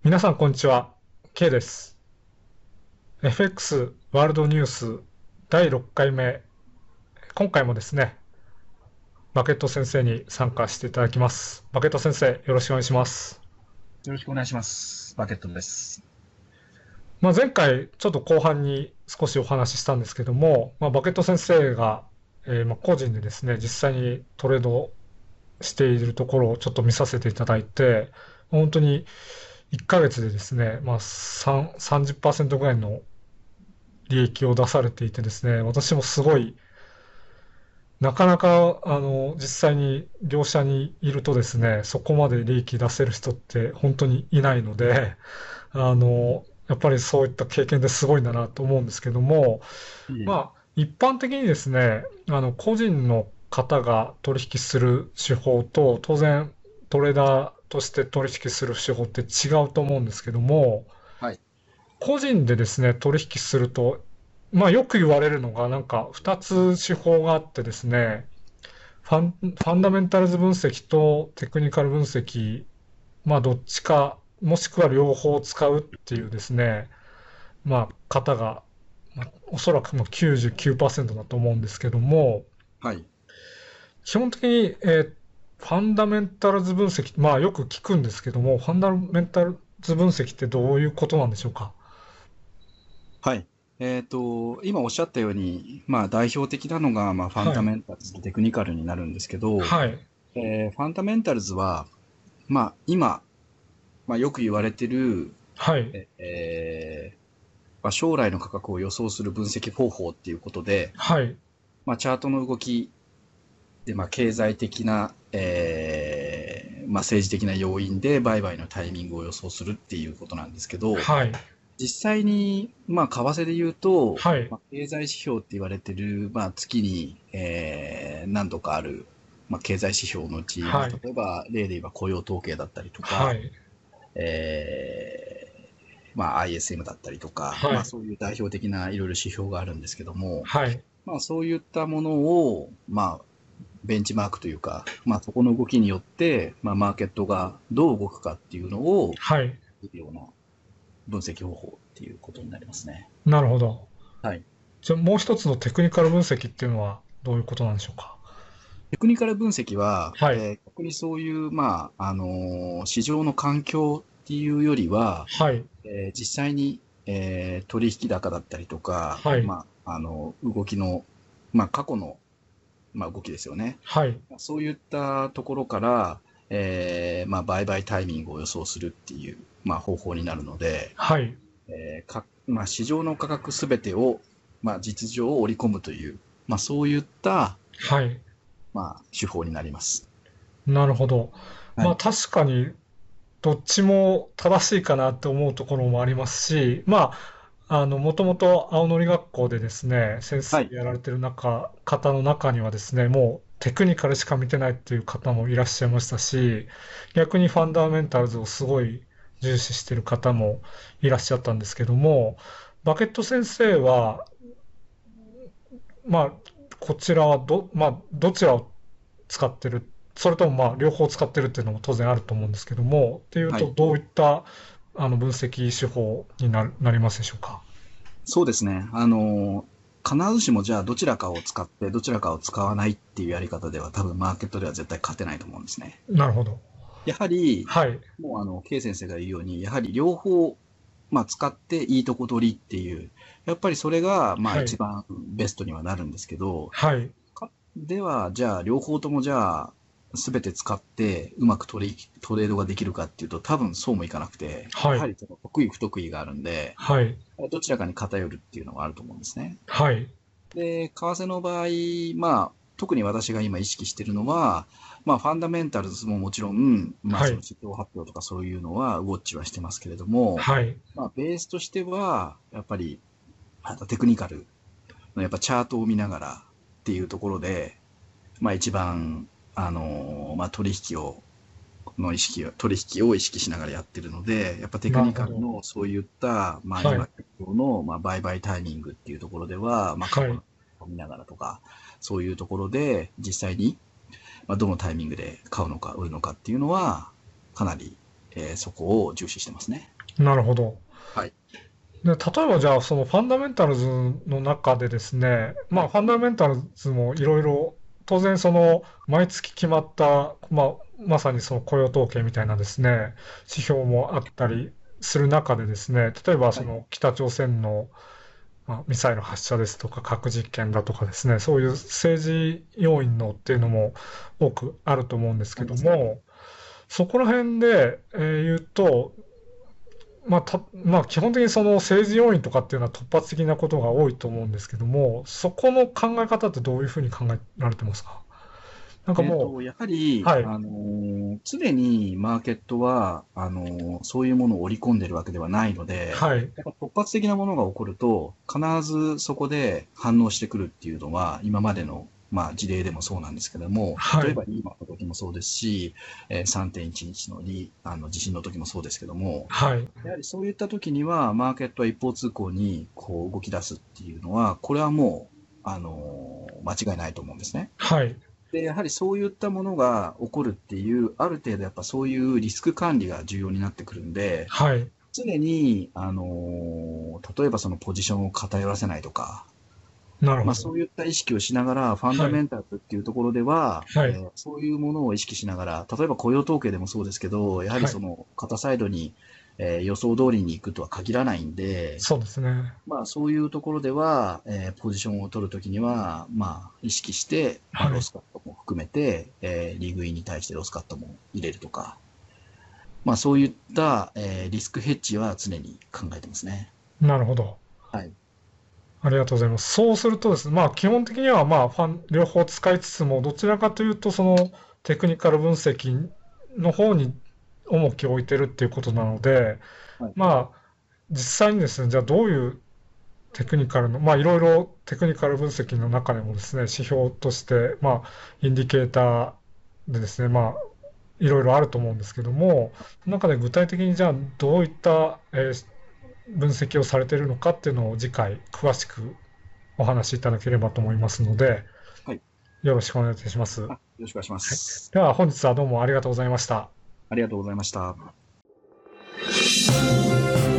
皆さん、こんにちは。K です。FX ワールドニュース第6回目。今回もですね、バケット先生に参加していただきます。バケット先生、よろしくお願いします。 よろしくお願いします。バケットです。 前回、ちょっと後半に少しお話ししたんですけども、バケット先生が、個人でですね、実際にトレードしているところをちょっと見させていただいて、本当に1ヶ月でですね、30%ぐらいの利益を出されていてですね、私もすごいなかなか、実際に業者にいるとですね、そこまで利益出せる人って本当にいないので、やっぱりそういった経験ですごいんだなと思うんですけども、 いえ、 一般的にですね、個人の方が取引する手法と、当然トレーダーとして取引する手法って違うと思うんですけども、 はい。 個人でですね、取引すると、よく言われるのが、なんか2つ手法があってですね、ファンダメンタルズ分析とテクニカル分析、どっちか、もしくは両方使うっていうですね、方が、おそらくもう99%だと思うんですけども、 はい。 基本的に、ファンダメンタルズ分析、よく聞くんですけども、ファンダメンタルズ分析ってどういうことなんでしょうか？ はい。今おっしゃったように、代表的なのが、ファンはい。 ダメンタルズとテクニカルになるんですけど、 はい。 ファンダメンタルズは、今、よく言われてる、 はい。 将来の価格を予想する分析方法っていうことで、 はい。 チャートの動きで、経済的な、政治的な要因で売買のタイミングを予想するっていうことなんですけど、 はい。 実際に、為替で言うと、 はい。 経済指標って言われてる、月に、何度かある、経済指標のうち、 はい。 例えば、例で言えば雇用統計だったりとか、 はい。 ISM だったりとか、 はい。 そういう代表的ないろいろ指標があるんですけども、 はい。 そういったものを、ベンチマークというか、そこの動きによって、マーケットがどう動くかっていうのを、 はい。 見るような分析方法っていうことになりますね。 なるほど。 はい。 じゃあもう一つのテクニカル分析っていうのはどういうことなんでしょうか？ テクニカル分析は、 はい。 逆にそういう、市場の環境っていうよりは、 はい。 実際に、取引高だったりとか、 はい。 動きの、過去の、動きですよね。 はい。 そういったところから、売買タイミングを予想するっていう、方法になるので、 はい。 市場の価格すべてを、実情を織り込むという、そういった、 はい。 手法になります。 なるほど。 はい。 確かにどっちも正しいかなって思うところもありますし、もともと青のり学校でですね、先はい。 生やられてる方の中にはですね、もうテクニカルしか見てないっていう方もいらっしゃいましたし、逆にファンダメンタルズをすごい重視してる方もいらっしゃったんですけども、バケット先生は、まあ、こちらはどちらを使ってる、それとも両方使ってるっていうのも当然あると思うんですけども、っていうと、 はい。 どういった分析手法になりますでしょうか？ そうですね。必ずしもじゃあどちらかを使ってどちらかを使わないっていうやり方では多分マーケットでは絶対勝てないと思うんですね。 なるほど。 やはり、 はい。 もうK 先生が言うように、やはり両方、使っていいとこ取りっていう、やっぱりそれが、 はい。 一番ベストにはなるんですけど、 はい。 では、じゃあ、両方ともじゃあ、すべて使ってうまくトレードができるかっていうと、多分そうもいかなくて、 はい。 やはりその得意不得意があるんで、 はい。 どちらかに偏るっていうのがあると思うんですね。 はい。 で、為替の場合、特に私が今意識しているのは、ファンダメンタルズももちろん、 はい。 その指標発表とかそういうのはウォッチはしてますけれども、 はい。 ベースとしては、やっぱり、テクニカルのやっぱチャートを見ながらっていうところで、一番、取引を意識しながらやってるので、やっぱテクニカルなるほど。 のそういった、今、 はい。 の、売買タイミングっていうところでは、過はい。 去のを見ながらとか、そういうところで実際に、どのタイミングで買うのか売るのかっていうのは、かなり、 そこを重視してますね。 なるほど。 はい。 で、例えばじゃあ、そのファンダメンタルズの中でですね、まあ、 はい。 ファンダメンタルズもいろいろ、当然その、毎月決まった、まあ、まさにその雇用統計みたいなですね、指標もあったりする中でですね、例えばはい。 その北朝鮮の、まあ、ミサイル発射ですとか核実験だとかですね、そういう政治要因のっていうのも多くあると思うんですけありますね。 ども、そこら辺で、言うと、まあ、基本的にその政治要因とかっていうのは突発的なことが多いと思うんですけども、そこの考え方ってどういうふうに考えられてますか？なんかもやはう、 り、 はい、 常にマーケットは、そういうものを織り込んでるわけではないので、 はい、 やっぱ突発的なものが起こると、必ずそこで反応してくるっていうのは、今までの、まあ、事例でもそうなんですけども、 はい、 例えばリーマンの時もそうですし、3.11の地震の時もそうですけども、 はい、 やはりそういった時には、マーケットは一方通行にこう動き出すっていうのは、これはもう、間違いないと思うんですね。 はい、 で、やはりそういったものが起こるっていう、ある程度やっぱそういうリスク管理が重要になってくるんで、 はい、 常に、例えばそのポジションを偏らせないとか、まあなるほど。 そういった意識をしながら、ファンダはい、 メンタルっていうところでは、 はい、 そういうものを意識しながら、例えば雇用統計でもそうですけど、やはりはい、 その肩サイドに、予想通りに行くとは限らないんで、 そうですね。 まあ、そういうところでは、ポジションを取るときには、まあ、意識して、まあ、 はい、 ロスカットも含めて、リーグインに対してロスカットも入れるとか、まあ、そういった、リスクヘッジは常に考えてますね。 なるほど。 はい。 ありがとうございます。そうするとですね、まあ、基本的には、まあ、両方使いつつも、どちらかというと、その、テクニカル分析の方に重きを置いてるっていうことなので、 はい。 まあ、実際にですね、じゃあどういうテクニカルの、まあいろいろテクニカル分析の中でもですね、指標として、まあインディケーターでですね、まあいろいろあると思うんですけども、その中で具体的にじゃあどういった、分析をされているのかっていうのを次回詳しくお話しいただければと思いますので、 はい。 よろしくお願いいたします。 よろしくお願いしまはい。 す。 では本日はどうもありがとうございました。 ありがとうございました。